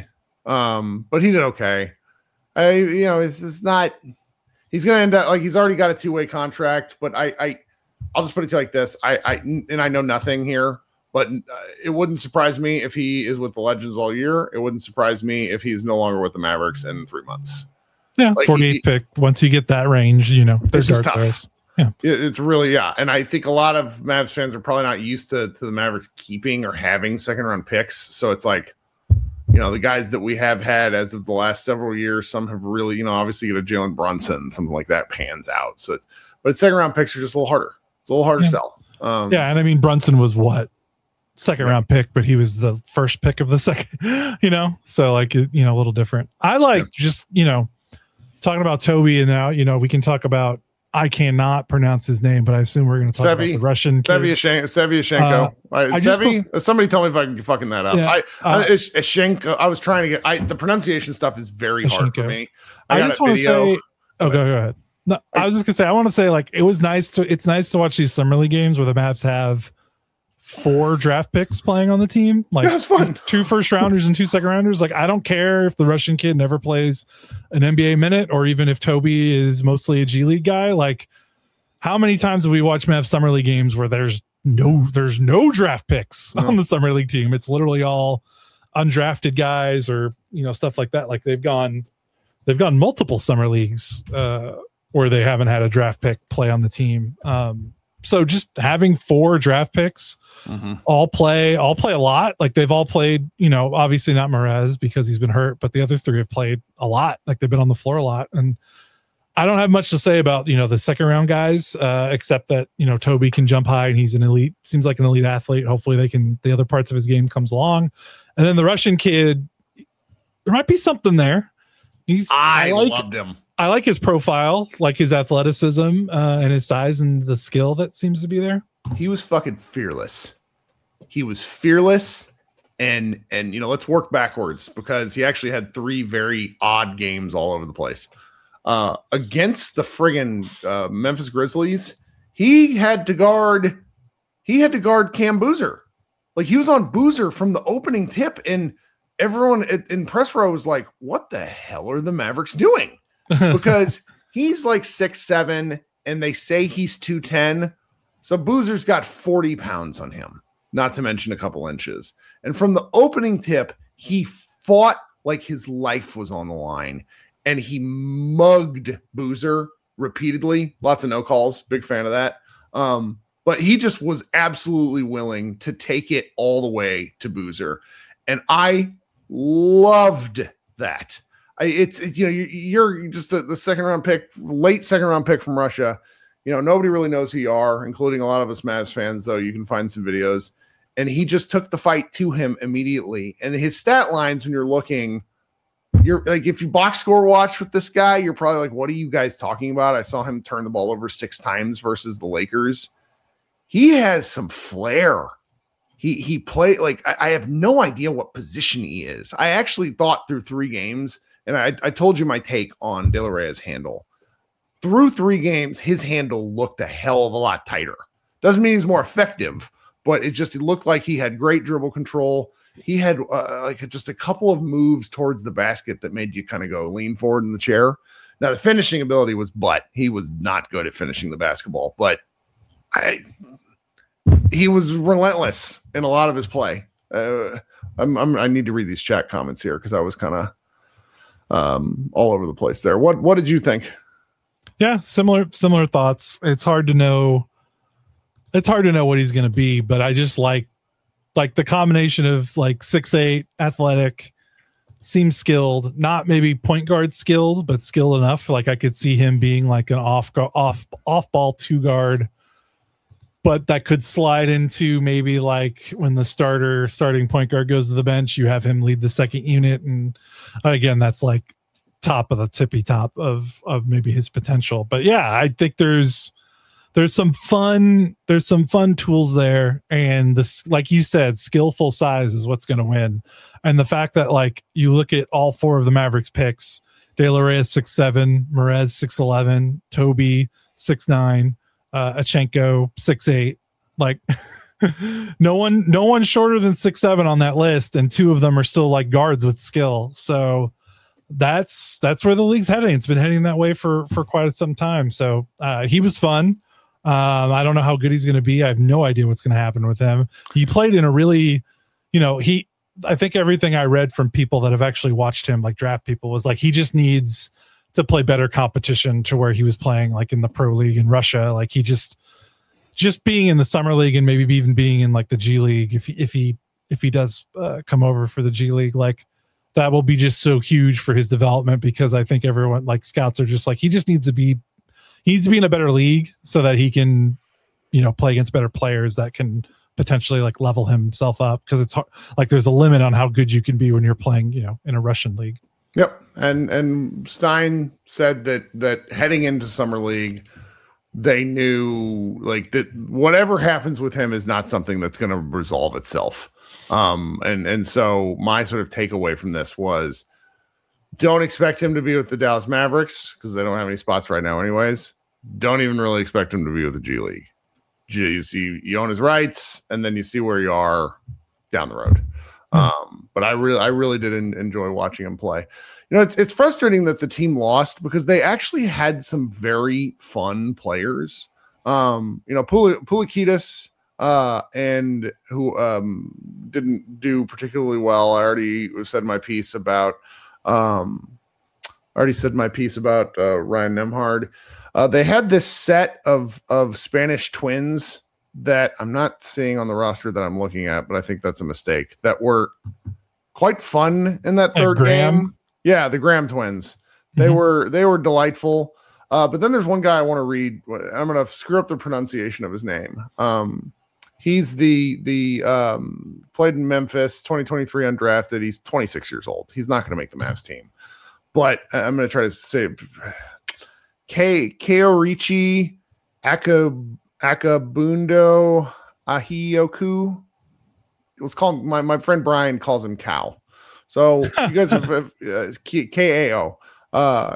Um, but he did okay. I, you know, it's it's not. He's gonna end up like he's already got a two way contract. But I, I, I'll just put it to you like this. I, I, and I know nothing here, but it wouldn't surprise me if he is with the Legends all year. It wouldn't surprise me if he's no longer with the Mavericks in three months. Yeah, like forty-eighth pick. Once you get that range, you know, it's just tough. Players. Yeah, it's really yeah, and I think a lot of Mavs fans are probably not used to to the Mavericks keeping or having second round picks. So it's like, you know, the guys that we have had as of the last several years, some have really, you know, obviously get a Jalen Brunson, something like that pans out. So, it's, but second round picks are just a little harder. It's a little harder yeah. to sell. Um, yeah, and I mean Brunson was what second yeah. round pick, but he was the first pick of the second. You know, so like you know, a little different. I like yeah. just you know talking about Toby, and now you know we can talk about. I cannot pronounce his name, but I assume we're going to talk Sevi, about the Russian kid. Sevyashenko. Uh, I, Sevi, bef- somebody tell me if I can fucking that up. Yeah, I, uh, I, Shenko, I was trying to get I, the pronunciation stuff is very Shenko. hard for me. I, I just want to say, oh, go, go ahead. No, I was just gonna say, I want to say, like, it was nice to. It's nice to watch these summer league games where the Mavs have four draft picks playing on the team. Like, that's fun. Two first rounders and two second rounders. Like, I don't care if the Russian kid never plays an N B A minute, or even if Toby is mostly a G League guy. Like, how many times have we watched Mavs summer league games where there's no there's no draft picks no. on the summer league team? It's literally all undrafted guys or you know stuff like that. Like they've gone they've gone multiple summer leagues uh, where they haven't had a draft pick play on the team. Um, so just having four draft picks, mm-hmm. all play all play a lot. Like they've all played. You know, obviously not Merez because he's been hurt, but the other three have played a lot. Like they've been on the floor a lot and. I don't have much to say about, you know, the second round guys, uh, except that, you know, Toby can jump high and he's an elite, seems like an elite athlete. Hopefully they can, the other parts of his game comes along. And then the Russian kid, there might be something there. He's, I, I like, loved him. I like his profile, like his athleticism uh, and his size and the skill that seems to be there. He was fucking fearless. He was fearless. And, and, you know, let's work backwards because he actually had three very odd games all over the place. Uh, against the friggin' uh, Memphis Grizzlies, he had to guard. He had to guard Cam Boozer, like he was on Boozer from the opening tip, and everyone in, in press row was like, "What the hell are the Mavericks doing?" Because he's like six seven, and they say he's two ten, so Boozer's got forty pounds on him, not to mention a couple inches. And from the opening tip, he fought like his life was on the line. And he mugged Boozer repeatedly. Lots of no calls. Big fan of that. Um, but he just was absolutely willing to take it all the way to Boozer. And I loved that. I, it's, it, you know, you, you're just a, the second round pick, late second round pick from Russia. You know, nobody really knows who you are, including a lot of us Mavs fans, though. You can find some videos. And he just took the fight to him immediately. And his stat lines, when you're looking, you're like, if you box score watch with this guy, you're probably like, what are you guys talking about? I saw him turn the ball over six times versus the Lakers. He has some flair. He he played like I, I have no idea what position he is. I actually thought through three games, and I, I told you my take on De La Rea's handle. Through three games, his handle looked a hell of a lot tighter. Doesn't mean he's more effective, but it just it looked like he had great dribble control. He had uh, like just a couple of moves towards the basket that made you kind of go lean forward in the chair. Now the finishing ability was, but he was not good at finishing the basketball. But I, he was relentless in a lot of his play. Uh, I'm, I'm, I need to read these chat comments here because I was kind of um, all over the place there. What What did you think? Yeah, similar similar thoughts. It's hard to know. It's hard to know what he's going to be, but I just like. Like the combination of like six eight, athletic, seems skilled, not maybe point guard skilled, but skilled enough. Like I could see him being like an off off off ball two guard, but that could slide into maybe like when the starter starting point guard goes to the bench, you have him lead the second unit, and again, that's like top of the tippy top of of maybe his potential. But yeah, I think there's. There's some fun. There's some fun tools there, and this, like you said, skillful size is what's going to win. And the fact that, like, you look at all four of the Mavericks picks: De La Reyes six seven, Merez six eleven, Toby six nine, uh, Achenko six eight. Like, no one, no one shorter than six seven on that list, and two of them are still like guards with skill. So that's that's where the league's heading. It's been heading that way for for quite some time. So uh, he was fun. Um, I don't know how good he's going to be. I have no idea what's going to happen with him. He played in a really, you know, he. I think everything I read from people that have actually watched him, like draft people, was like he just needs to play better competition to where he was playing like in the pro league in Russia. Like he just just being in the summer league and maybe even being in like the G League, if he, if he if he does uh, come over for the G League, like that will be just so huge for his development, because I think everyone, like scouts, are just like he just needs to be he needs to be in a better league so that he can, you know, play against better players that can potentially like level himself up, because it's hard, like there's a limit on how good you can be when you're playing, you know, in a Russian league. Yep. And and Stein said that that heading into summer league, they knew like that whatever happens with him is not something that's going to resolve itself. Um and and so my sort of takeaway from this was, don't expect him to be with the Dallas Mavericks because they don't have any spots right now anyways. Don't even really expect him to be with the G League. Geez, you, you own his rights, and then you see where you are down the road. Um, but I really, I really did en- enjoy watching him play. You know, it's it's frustrating that the team lost because they actually had some very fun players. Um, you know, Pul- Poulikitis, uh, and who um, didn't do particularly well. I already said my piece about. Um, I already said my piece about uh, Ryan Nembhard. Uh, they had this set of of Spanish twins that I'm not seeing on the roster that I'm looking at, but I think that's a mistake, that were quite fun in that third game. Yeah, the Graham twins. They mm-hmm. were they were delightful. Uh, but then there's one guy I want to read. I'm going to screw up the pronunciation of his name. Um, he's the the um, played in Memphis, twenty twenty-three undrafted. He's twenty-six years old. He's not going to make the Mavs team. But I'm going to try to say K Keorichi Akab Akabundo Ahioku. Let's call him, my, my friend Brian calls him Cow. So you guys have uh, K A O. Uh,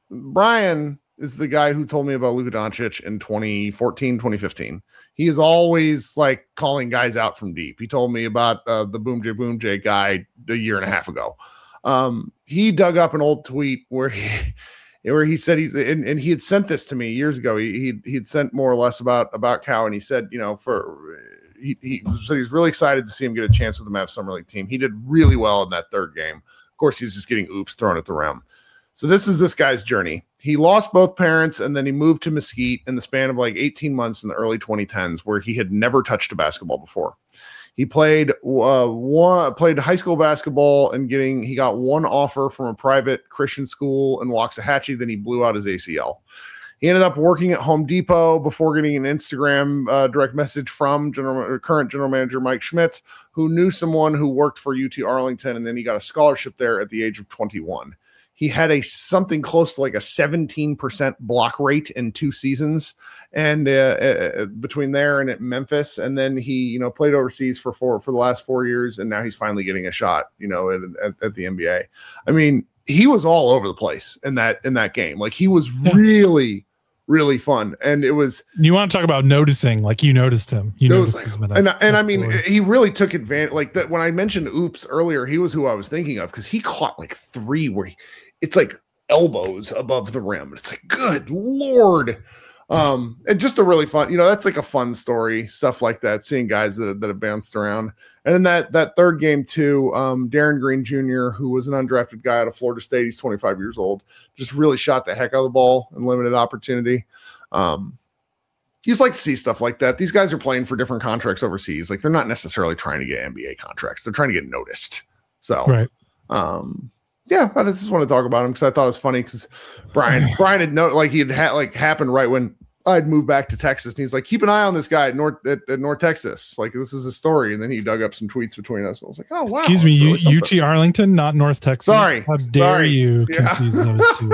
Brian is the guy who told me about Luka Doncic in twenty fourteen, twenty fifteen. He is always like calling guys out from deep. He told me about uh, the Boom J Boom J guy a year and a half ago. Um, he dug up an old tweet where he where he said he's and, and he had sent this to me years ago. He he he'd sent more or less about about Cow, and he said, you know, for he he said he's really excited to see him get a chance with the Mavs Summer League team. He did really well in that third game. Of course, he's just getting oops thrown at the rim. So this is this guy's journey. He lost both parents, and then he moved to Mesquite in the span of like eighteen months in the early twenty tens, where he had never touched a basketball before. He played uh, one played high school basketball, and getting he got one offer from a private Christian school in Waxahachie. Then he blew out his A C L. He ended up working at Home Depot before getting an Instagram uh, direct message from general, current general manager Mike Schmitz, who knew someone who worked for U T Arlington, and then he got a scholarship there at the age of twenty-one. He had a something close to like a seventeen percent block rate in two seasons, and uh, uh, between there and at Memphis, and then he, you know, played overseas for four for the last four years, and now he's finally getting a shot, you know, at, at, at the N B A. I mean, he was all over the place in that in that game. Like he was really, really fun, and it was. You want to talk about noticing? Like you noticed him. You noticed like, his minutes. And and I mean, he really took advantage. Like that when I mentioned oops earlier, he was who I was thinking of because he caught like three where he. It's like elbows above the rim. It's like, good Lord. Um, and just a really fun, you know, that's like a fun story, stuff like that, seeing guys that, that have bounced around. And in that, that third game too, um, Darren Green Junior, who was an undrafted guy out of Florida State, he's twenty-five years old, just really shot the heck out of the ball in limited opportunity. Um, you just like to see stuff like that. These guys are playing for different contracts overseas. Like they're not necessarily trying to get N B A contracts. They're trying to get noticed. So, right. Um, Yeah, I just want to talk about him because I thought it was funny because Brian Brian had no like he had ha- like happened right when I'd moved back to Texas, and he's like, keep an eye on this guy at North at, at North Texas. Like this is a story, and then he dug up some tweets between us. And I was like, oh wow, excuse me, really U- U T Arlington, not North Texas. Sorry, how dare sorry. you yeah. confuse those two?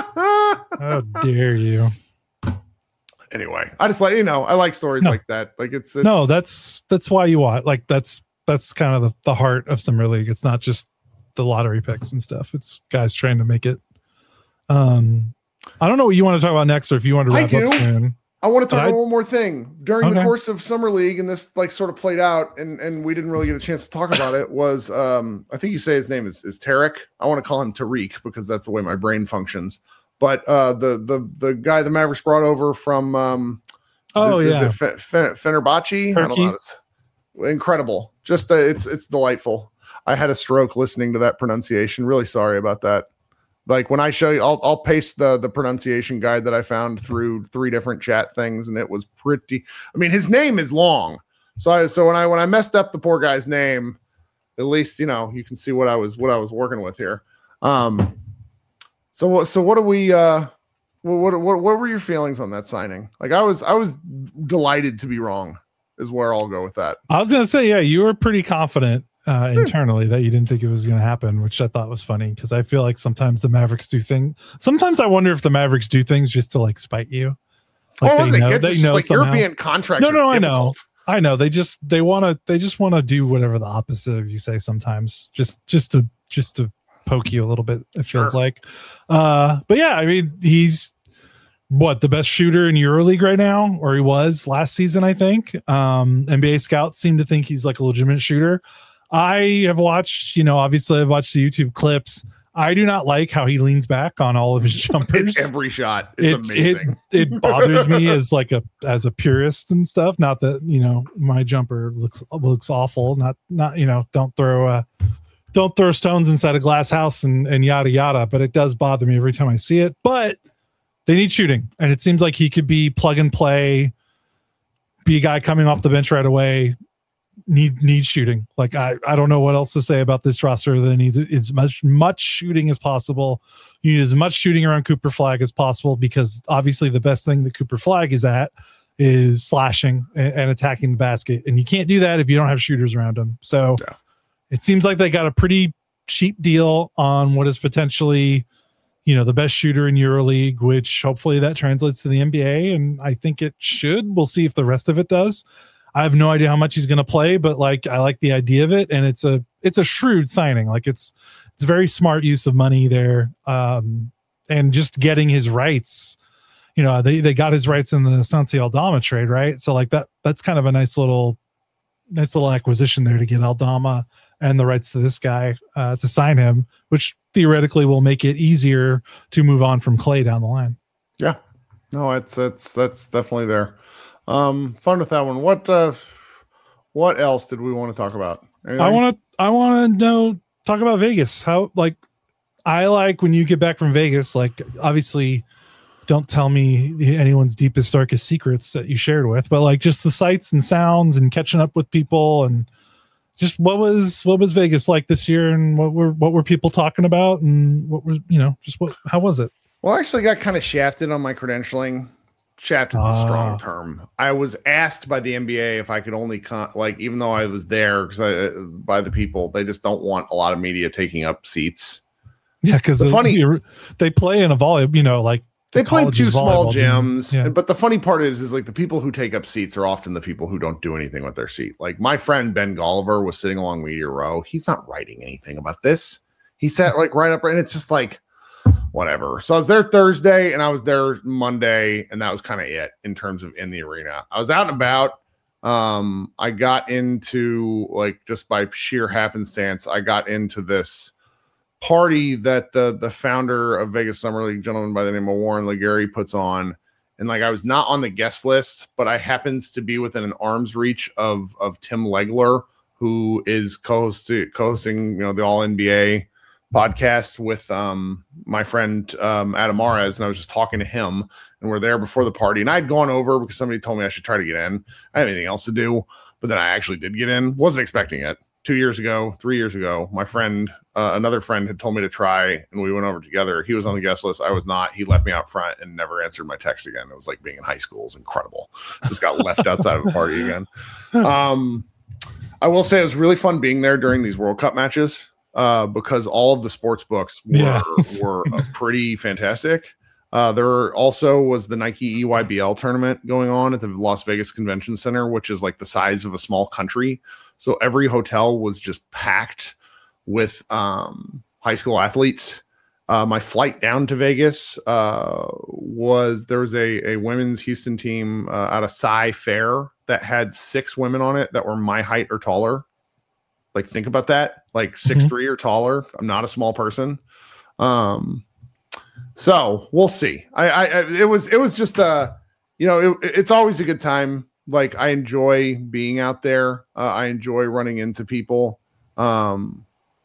How dare you? Anyway, I just like you know I like stories no. like that. Like it's, it's no, that's that's why you want like that's that's kind of the, the heart of Summer League. It's not just the lottery picks and stuff. It's guys trying to make it. Um, I don't know what you want to talk about next, or if you want to wrap up soon. I want to talk I, about one more thing. During okay. the course of Summer League, and this like sort of played out, and, and we didn't really get a chance to talk about it, was um, I think you say his name is, is Tarek. I want to call him Tariq because that's the way my brain functions. But uh, the the the guy the Mavericks brought over from um, oh is it, yeah, is it Fe- Fe- Fenerbahce? I don't know. It's incredible. Just uh, it's it's delightful. I had a stroke listening to that pronunciation. Really sorry about that. Like when I show you, I'll I'll paste the the pronunciation guide that I found through three different chat things, and it was pretty. I mean, his name is long, so I so when I when I messed up the poor guy's name, at least you know you can see what I was what I was working with here. Um, so what so what do we? Uh, what what what were your feelings on that signing? Like I was I was delighted to be wrong. Is where I'll go with that. I was gonna say, yeah, you were pretty confident uh, internally that you didn't think it was going to happen, which I thought was funny because I feel like sometimes the Mavericks do things. Sometimes I wonder if the Mavericks do things just to like spite you. Like oh, they know, it's they just know like somehow. European contracts. No, no, I know, difficult. I know. They just they want to they just want to do whatever the opposite of you say sometimes, just just to just to poke you a little bit. It feels Sure. like, uh, but yeah, I mean, he's what the best shooter in EuroLeague right now, or he was last season, I think. Um, N B A scouts seem to think he's like a legitimate shooter. I have watched, you know, obviously I've watched the YouTube clips. I do not like how he leans back on all of his jumpers. Every shot. It's it, amazing. It, it bothers me as like a as a purist and stuff. Not that, you know, my jumper looks looks awful. Not not you know, don't throw uh don't throw stones inside a glass house and, and yada yada. But it does bother me every time I see it. But they need shooting, and it seems like he could be plug and play, be a guy coming off the bench right away. Need need shooting. Like I, I don't know what else to say about this roster than needs as much much shooting as possible. You need as much shooting around Cooper Flag as possible because obviously the best thing that Cooper Flag is at is slashing and, and attacking the basket, and you can't do that if you don't have shooters around him. So yeah. It seems like they got a pretty cheap deal on what is potentially, you know, the best shooter in EuroLeague, which hopefully that translates to the N B A, and I think it should. We'll see if the rest of it does. I have no idea how much he's going to play, but like I like the idea of it, and it's a it's a shrewd signing. Like it's it's very smart use of money there, um, and just getting his rights. You know, they they got his rights in the Santi Aldama trade, right? So like that that's kind of a nice little nice little acquisition there to get Aldama and the rights to this guy uh, to sign him, which theoretically will make it easier to move on from Clay down the line. Yeah, no, it's it's that's definitely there. Um, fun with that one. What uh, what else did we want to talk about? Anything? I want to I want to know talk about Vegas. How like I like when you get back from Vegas. Like obviously, don't tell me anyone's deepest darkest secrets that you shared with, but like just the sights and sounds and catching up with people and just what was what was Vegas like this year and what were what were people talking about and what was you know just what how was it? Well, I actually got kind of shafted on my credentialing. Shafted is a strong uh, term. I was asked by the N B A if I could only con- like, even though I was there because I by the people, they just don't want a lot of media taking up seats. Yeah, because the funny they play in a volume, you know, like they play in two small gyms. Gym. Yeah. But the funny part is, is like the people who take up seats are often the people who don't do anything with their seat. Like my friend Ben Golliver was sitting along Media Row. He's not writing anything about this. He sat like right up, and it's just like. Whatever. So I was there Thursday and I was there Monday, and that was kind of it in terms of in the arena. I was out and about. Um, I got into like just by sheer happenstance, I got into this party that the the founder of Vegas Summer League, gentleman by the name of Warren Legary, puts on. And like I was not on the guest list, but I happened to be within an arm's reach of of Tim Legler, who is co-hosting, co-hosting you know, the All N B A podcast with um my friend um Adam Mares, and I was just talking to him, and we're there before the party, and I'd gone over because somebody told me I should try to get in. I had anything else to do, but then I actually did get in. Wasn't expecting it. Two years ago, three years ago, my friend, uh, another friend had told me to try, and we went over together. He was on the guest list. I was not. He left me out front and never answered my text again. It was like being in high school. It was incredible. Just got left outside of a party again. Um, I will say it was really fun being there during these World Cup matches. Uh, because all of the sports books were, yeah. were uh, pretty fantastic. Uh, there also was the Nike E Y B L tournament going on at the Las Vegas Convention Center, which is like the size of a small country. So every hotel was just packed with um, high school athletes. Uh, my flight down to Vegas uh, was there was a, a women's Houston team uh, out of Sci Fair that had six women on it that were my height or taller. Like, think about that. Like six mm-hmm. three or taller. I'm not a small person. Um, so we'll see. I, I, it was, it was just uh you know, it, it's always a good time. Like, I enjoy being out there. Uh, I enjoy running into people. Um,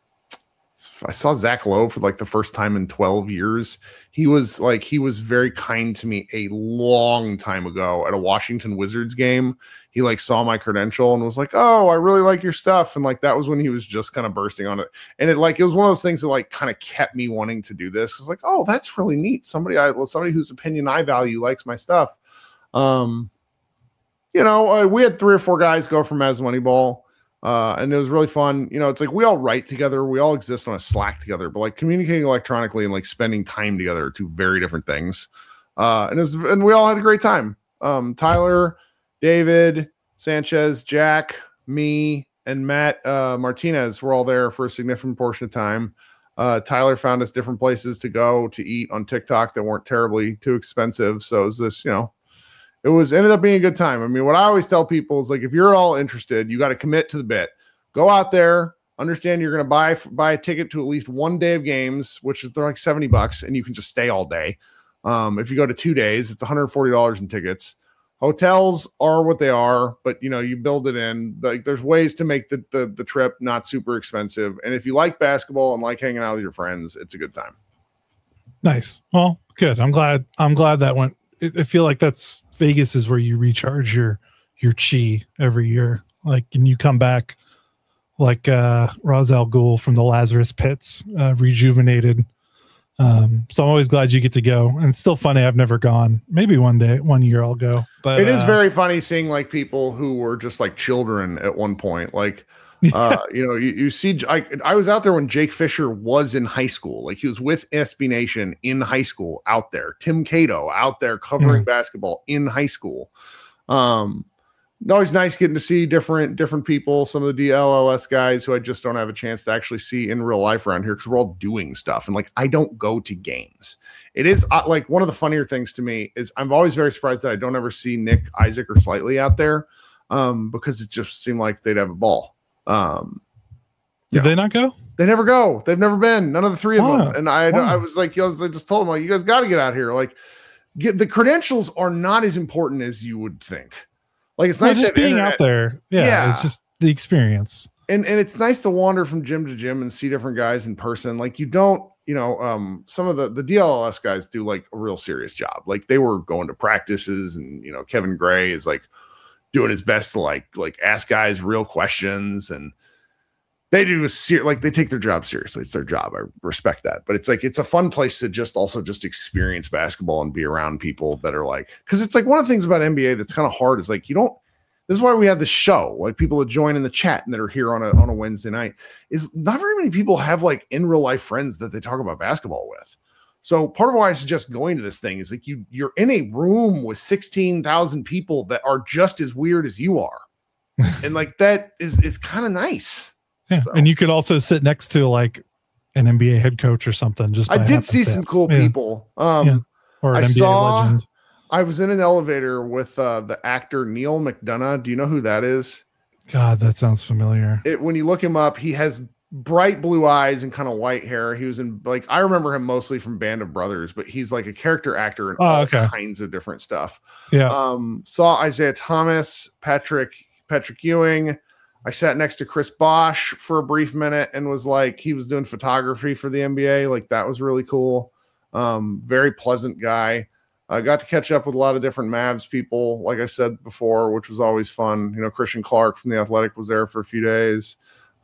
I saw Zach Lowe for like the first time in twelve years. He was like, he was very kind to me a long time ago at a Washington Wizards game. He like saw my credential and was like, "Oh, I really like your stuff." And like, that was when he was just kind of bursting on it. And it like, it was one of those things that like kind of kept me wanting to do this. Cause like, oh, that's really neat. Somebody I, well, somebody whose opinion I value likes my stuff. Um, you know, uh, we had three or four guys go from Maz Moneyball. Uh, and it was really fun. You know, it's like we all write together. We all exist on a Slack together, but like communicating electronically and like spending time together are two very different things. Uh, and it was, and we all had a great time. Um, Tyler, David, Sanchez, Jack, me, and Matt uh, Martinez were all there for a significant portion of time. Uh, Tyler found us different places to go to eat on TikTok that weren't terribly too expensive. So it was this, you know, it was ended up being a good time. I mean, what I always tell people is like, if you're at all interested, you got to commit to the bit. Go out there, understand you're going to buy buy a ticket to at least one day of games, which is they're like seventy bucks, and you can just stay all day. Um, if you go to two days, it's one hundred forty dollars in tickets. Hotels are what they are, but you know, you build it in. Like, there's ways to make the, the the trip not super expensive. And if you like basketball and like hanging out with your friends, it's a good time. Nice. Well, good. I'm glad. I'm glad that went. I feel like that's Vegas is where you recharge your your chi every year. Like, and you come back like uh, Ra's al Ghul from the Lazarus Pits, uh, rejuvenated. Um, so I'm always glad you get to go, and it's still funny. I've never gone. Maybe one day, one year I'll go. But it is uh, very funny seeing like people who were just like children at one point. Like, uh, you know, you, you see, I, I was out there when Jake Fisher was in high school. Like, he was with S B Nation in high school out there. Tim Cato out there covering mm. basketball in high school. Um, always nice getting to see different different people, some of the D L L S guys who I just don't have a chance to actually see in real life around here because we're all doing stuff. And like, I don't go to games. It is uh, like one of the funnier things to me is I'm always very surprised that I don't ever see Nick, Isaac, or Slightly out there um, because it just seemed like they'd have a ball. Um, Did they not go? They never go. They've never been. None of the three of wow. them. And I, wow. I was like, I, was, I just told them, like, you guys got to get out here. Like, get the credentials are not as important as you would think. Like, it's well, nice just being internet. out there. Yeah, yeah, it's just the experience. And and it's nice to wander from gym to gym and see different guys in person. Like, you don't, you know, um, some of the the D L L S guys do like a real serious job. Like, they were going to practices, and you know, Kevin Gray is like doing his best to like like ask guys real questions, and they do a ser- like they take their job seriously. It's their job. I respect that. But it's like, it's a fun place to just also just experience basketball and be around people that are like, because it's like one of the things about N B A that's kind of hard is like, you don't, this is why we have the show, like people that join in the chat and that are here on a, on a Wednesday night, is not very many people have like in real life friends that they talk about basketball with. So part of why I suggest going to this thing is like you, you're in a room with sixteen thousand people that are just as weird as you are. And like, that is, is kind of nice. Yeah, so. And you could also sit next to like an N B A head coach or something. Just I did see some cool yeah. people. Um, yeah. Or an I N B A saw. legend. I was in an elevator with uh, the actor Neil McDonough. Do you know who that is? God, that sounds familiar. It, when you look him up, he has bright blue eyes and kind of white hair. He was in like I remember him mostly from Band of Brothers, but he's like a character actor in oh, all okay. kinds of different stuff. Yeah. Um, saw Isaiah Thomas, Patrick Patrick Ewing. I sat next to Chris Bosh for a brief minute and was like, he was doing photography for the N B A. Like, that was really cool. Um, very pleasant guy. I got to catch up with a lot of different Mavs people, like I said before, which was always fun. You know, Christian Clark from The Athletic was there for a few days.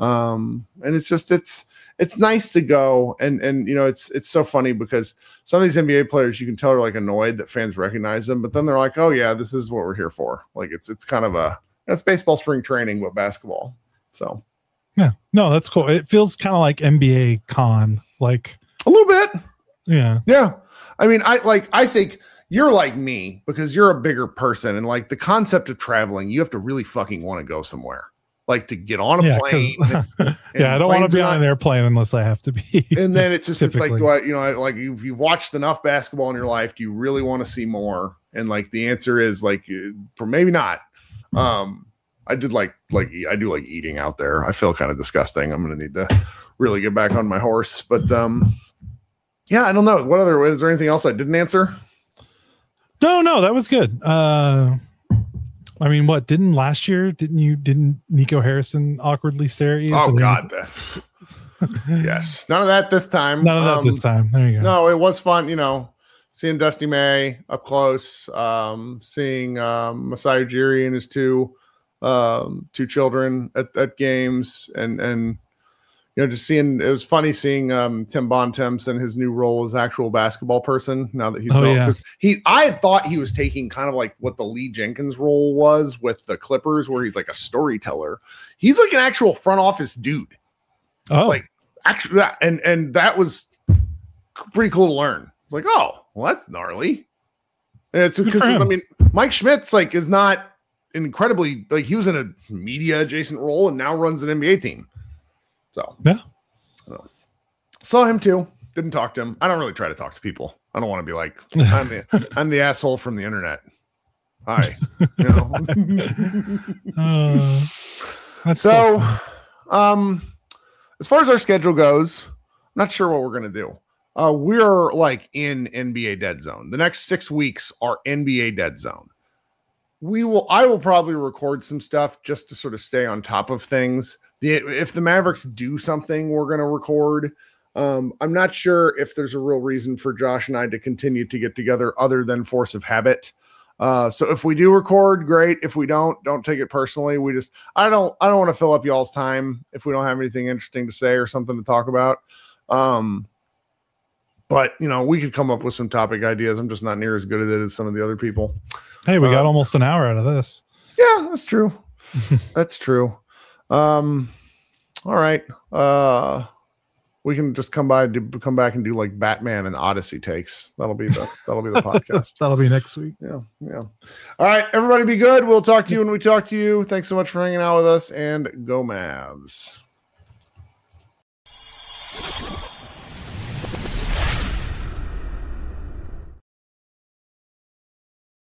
Um, and it's just, it's, it's nice to go. And, and, you know, it's, it's so funny because some of these N B A players, you can tell are like annoyed that fans recognize them, but then they're like, oh yeah, this is what we're here for. Like, it's, it's kind of a, that's baseball spring training, but basketball. So, yeah, no, that's cool. It feels kind of like N B A con, like a little bit. Yeah. Yeah. I mean, I like, I think you're like me because you're a bigger person. And like the concept of traveling, you have to really fucking want to go somewhere. like to get on a yeah, plane. And, and yeah, I don't want to be on not, an airplane unless I have to be. And then it's just, it's like, do I, you know, like you've, you've watched enough basketball in your life. Do you really want to see more? And like, the answer is like, maybe not. Um, I did like, like, I do like eating out there. I feel kind of disgusting. I'm going to need to really get back on my horse, but um, yeah, I don't know. What other, is there anything else I didn't answer? No, no, that was good. Uh, I mean, what didn't last year? Didn't you? Didn't Nico Harrison awkwardly stare at you? Oh, God. That, yes. None of that this time. None of that um, this time. There you go. No, it was fun. You know, seeing Dusty May up close, um, seeing um, Masai Ujiri and his two um, two children at, at games, and and you know, just seeing, it was funny seeing um, Tim Bontemps and his new role as actual basketball person. Now that he's, oh, no, yeah. he, I thought he was taking kind of like what the Lee Jenkins role was with the Clippers, where he's like a storyteller. He's like an actual front office dude. Oh, like actually, and and that was pretty cool to learn. Like, oh, well, that's gnarly. And it's because I mean, Mike Schmitz like is not incredibly like he was in a media adjacent role and now runs an N B A team. So yeah, so. Saw him too. Didn't talk to him. I don't really try to talk to people. I don't want to be like I'm the I'm the asshole from the internet. Hi, you know. uh, so, so um, as far as our schedule goes, I'm not sure what we're gonna do. Uh, we're like in N B A dead zone. The next six weeks are N B A dead zone. We will. I will probably record some stuff just to sort of stay on top of things. The, if the Mavericks do something, we're going to record. Um, I'm not sure if there's a real reason for Josh and I to continue to get together other than force of habit. Uh, so if we do record, great. If we don't, don't take it personally. We just, I don't, I don't want to fill up y'all's time if we don't have anything interesting to say or something to talk about. Um, but you know, we could come up with some topic ideas. I'm just not near as good at it as some of the other people. Hey, we got uh, almost an hour out of this. Yeah, that's true. That's true. Um, all right. Uh, we can just come by to come back and do like Batman and Odyssey takes. That'll be the, that'll be the podcast. That'll be next week. Yeah. Yeah. All right. Everybody be good. We'll talk to you when we talk to you. Thanks so much for hanging out with us, and go Mavs.